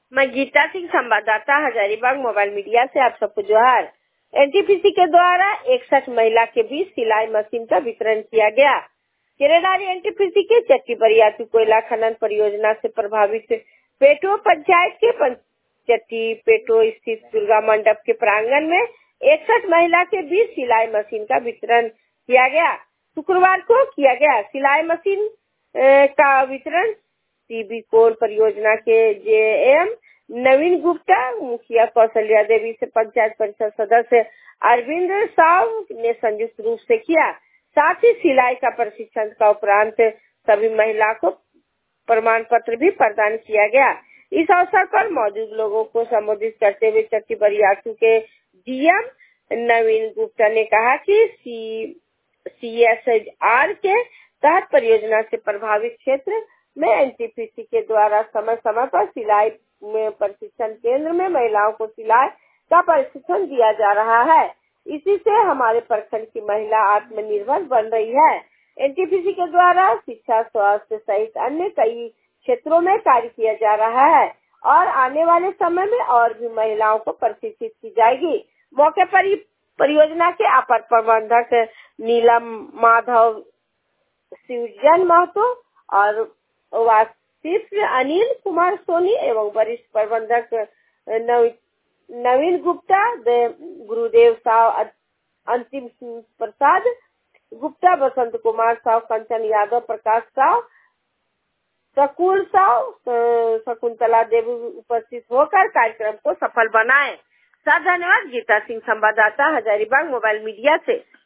मैं गीता सिंह, संवाददाता Hazaribagh mobile media से आप सबको जोहार। एनटीपीसी के द्वारा 61 महिला के बीच सिलाई मशीन का वितरण किया गया। केरेडारी एनटीपीसी के चट्टी बरियातू कोयला खनन परियोजना से प्रभावित पेटो पंचायत के चट्टी पेटो स्थित दुर्गा मंडप के प्रांगण में 61 महिला के बीच सिलाई मशीन का वितरण किया गया। शुक्रवार को किया गया। सिलाई मशीन का वितरण टीबी कोल परियोजना के जेएम नवीन गुप्ता, मुखिया कौशल्या देवी से पंचायत परिषद सदस्य अरविंद साव ने संयुक्त रूप से किया। साथ ही सिलाई का प्रशिक्षण का उपरांत सभी महिला को प्रमाण पत्र भी प्रदान किया गया। इस अवसर पर मौजूद लोगों को संबोधित करते हुए चट्टी बरियातू के डीएम नवीन गुप्ता ने कहा कि सीएसआर के तहत परियोजना से प्रभावित क्षेत्र में एनटीपीसी के द्वारा समय समय पर सिलाई में प्रशिक्षण केंद्र में महिलाओं को सिलाई का प्रशिक्षण दिया जा रहा है। इसी से हमारे प्रखंड की महिला आत्मनिर्भर बन रही है। एनटीपीसी के द्वारा शिक्षा, स्वास्थ्य सहित अन्य कई क्षेत्रों में कार्य किया जा रहा है और आने वाले समय में और भी महिलाओं को प्रशिक्षित की जाएगी। मौके पर परियोजना के अपर प्रबंधक नीलम माधव, शिवजन महतो और वासिफ अनिल कुमार सोनी एवं वरिष्ठ प्रबंधक नवीन गुप्ता, गुरुदेव साव, अंतिम प्रसाद गुप्ता, बसंत कुमार साव, कंचन यादव, प्रकाश साव, शकुल साव, शकुंतला देवी उपस्थित होकर कार्यक्रम को सफल बनाए। धन्यवाद। गीता सिंह, संवाददाता हजारीबाग मोबाइल मीडिया से।